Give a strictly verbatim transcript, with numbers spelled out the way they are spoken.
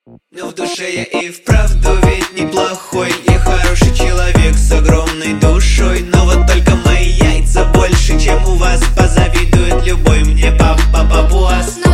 Но в душе я и вправду ведь неплохой. Я хороший человек с огромной душой. Но вот только мои яйца больше, чем у вас. Позавидует любой мне папа папуас.